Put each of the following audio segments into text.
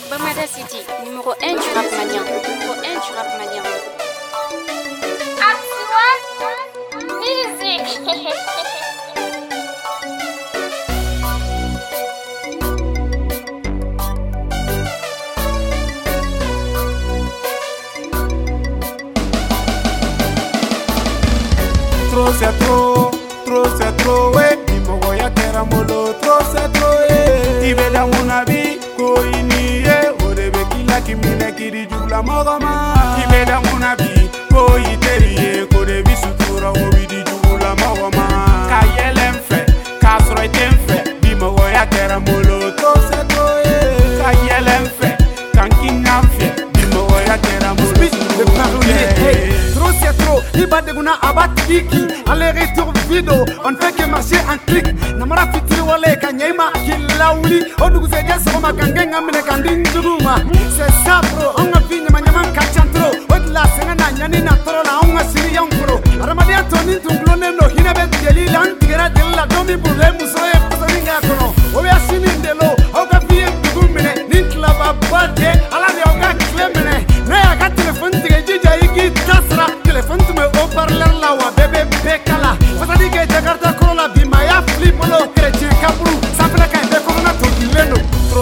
Bamada City, numéro 1 du rap malien. Numéro 1 du rap malien. Music. Trop c'est trop, ouais. Imogo ya kera molo, trop c'est trop, eh. Ibeda munabi, ko iniye, orebe kila kimine kiri jula mogoma. Ibeda munabi, ko iteriye, ko debi sutura obidi jula mogoma. Ka yelem fe, ka sroitem fe, bimogo ya kera molo, trop c'est trop, eh. Ka yelem fe, kan kingam fe, bimogo ya kera molo. Le parolier, trop c'est trop, Ibadeguna abat kiki, aller-retour vidéo, on ne fait que marcher en clic. Namara fitri wale kanyema kilauli, oduguze jeso ma kangenga mine kandin juruma. C'est ça bro, on a fini manyaman kachantro, odla senana nyani na toro la on a siri yankro. Aramadi Antoni tunglone no hinabe deli lantigera della domi bule musoe pasaringa kono. Obe asini ndelo, oga vie dugumine, nintla babade, ala de oga klemene. Naya ka telefon tige jija igi tasra, telefon tume haut-parleur la wa bébé bekala. Fasadi ke Jakarta kola bima ya flipolo, chrétien kabru, sapela ka inde kono to dileno.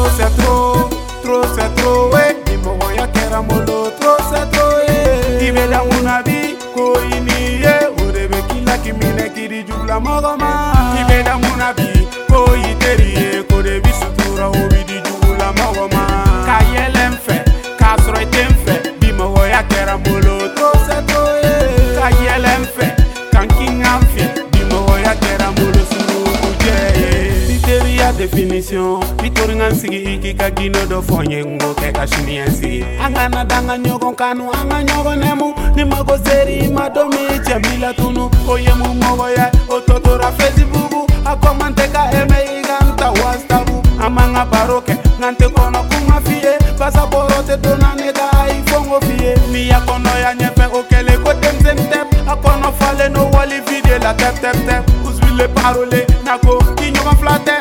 Trop c'est trop, ouais. Imogo ya kera molo, trop c'est trop, eh. Ibeda munabi, ko iniye, orebe kila kimine kiri jula mogoma. Ibeda munabi, ko iteriye, ko debi sutura obidi jula mogoma. Ka yelem fe, ka sroitem fe, bimogo ya kera molo, trop c'est trop, eh. Ka yelem fe, kan kingam fe, bimogo ya kera molo suru je. Literia definition, vitoringan sigi iki kagino do fonye ngo ke kashini sigi. Angana danga nyogon kanu, anga nyogon nemu, ni mago zeri madomi jamila tunu. Oye mu mogo ya, ototora Facebook, akomante ka eme iganta wastabu. Amanga baroke, ngante kono kuma fie, pasaporo te dona nega iPhone fie. Miya kono ya nyepe okele ko temtep, akono fale no wali video la tep. Usvile parole, nako kinyogon flate.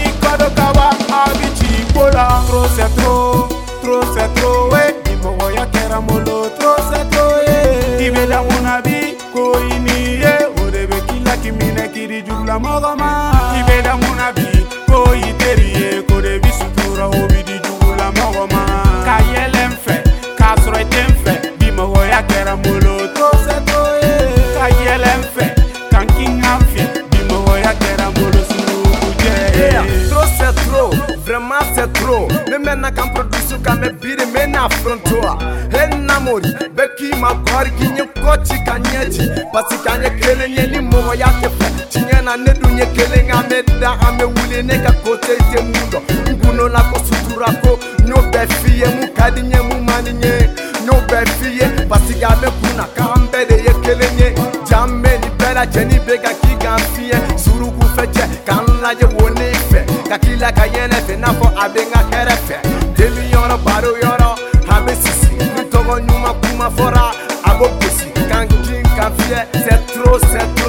Trop c'est trop, ouais. Imogo ya kera molo, trop c'est trop, eh. Ibeda munabi, ko iniye, orebe kila kimine kiri jula mogoma. Ibeda munabi, ko iteriye, ko debi sutura obidi jula mogoma. Ka yelem fe, ka sroitem fe, bimogo ya kera molo, trop c'est trop, eh. Ka yelem fe, kan kingam fe, bimogo ya kera molo suru je. Trop c'est trop, vraiment c'est trop. Me mena kan produce ka me biri me na frontoa. Hen namori, beki ma gori kinye kochi kanyeji. Pasi kanye kele nye ni mogo ya kefe. Tinye na nedu nye kele nga meda ame wule ne ka kote ite mundo. Nguno la ko sutura ko, nyo befiye mu kadi nye mu mani nye. Nyo befiye, pasi ga me kuna ka ambede ye kele nye. Jamme ni bela jeni bega ki gamfiye. Suru ku feche, kan la je wone ife. Kakila kayene fe nafo abenga kerefe. Demi yoro baro yoro habe sisi. Ntogo nyuma kuma fora abo pusi. Kankin kafie c'est trop.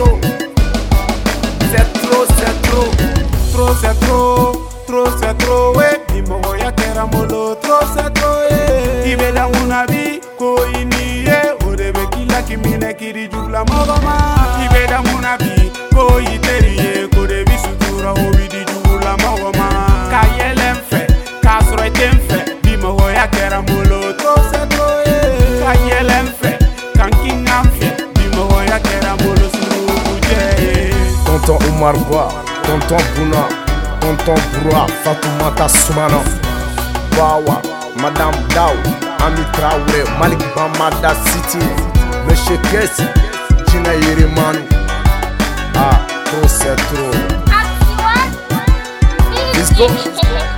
Trop c'est trop, ouais. Imogo ya kera molo, trop c'est trop, eh. Ibeda munabi, ko iniye, orebe kila kimine kiri jula mogoma. Ibeda munabi, ko iteriye, ko debi sutura obidi jula mogoma. Ka yelem fe, ka sroitem fe, bimogo ya kera molo, trop c'est trop, eh. Ka yelem fe, kan kingam fe, bimogo ya kera molo suru je. Tonton Omar Ba, Tonton Buna, Tonton Broa, Fatoumata Soumana, Bawa, Madame Daou, Ami Traoré, Malik Bamada City, Monsieur Kessi, Gina Yerimanu. Ah, trop c'est trop. Music.